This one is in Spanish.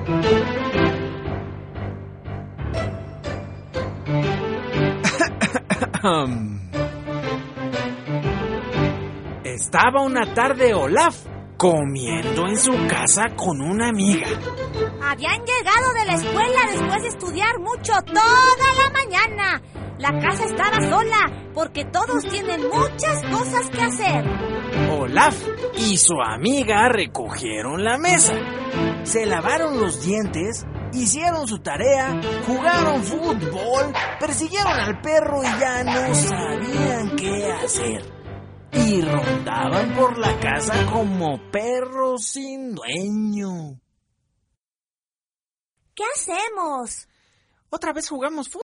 Estaba una tarde Olaf comiendo en su casa con una amiga. Habían llegado de la escuela después de estudiar mucho toda la mañana. La casa estaba sola porque todos tienen muchas cosas que hacer. Olaf y su amiga recogieron la mesa, se lavaron los dientes, hicieron su tarea, jugaron fútbol, persiguieron al perro y ya no sabían qué hacer. Y rondaban por la casa como perros sin dueño. ¿Qué hacemos? Otra vez jugamos fútbol.